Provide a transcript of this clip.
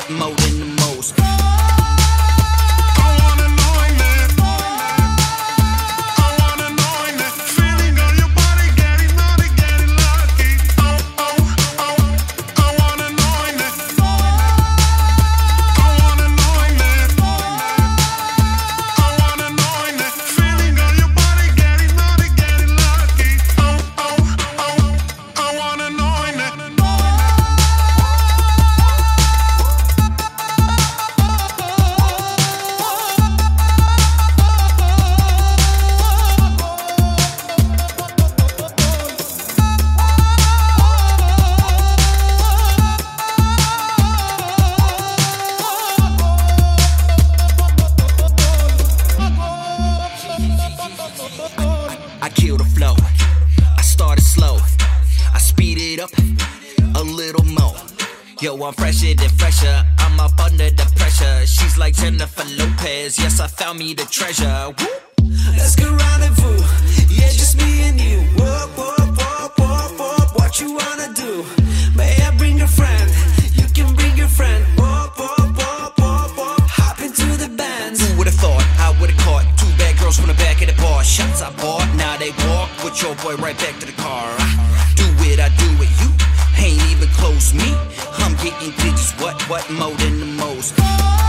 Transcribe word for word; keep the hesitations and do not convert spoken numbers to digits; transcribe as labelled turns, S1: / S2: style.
S1: what more than the most. I kill the flow, I started slow, I speed it up a little more. Yo, I'm fresher than fresher, I'm up under the pressure. She's like Jennifer Lopez, yes, I found me the treasure. Woo!
S2: Let's go rendezvous, yeah, just me and you. Whoop, whoop, whoop, whoop, whoop, what you wanna do? May I bring a friend? You can bring your friend. Whoop, whoop, whoop, whoop, whoop, hop into the band.
S1: Who would've thought I would've caught two bad girls from the back of the bar? Shots I bought, now they walk with your boy right back to the car. I do it, I do it, you ain't even close me. I'm getting digits, what, what more than the most.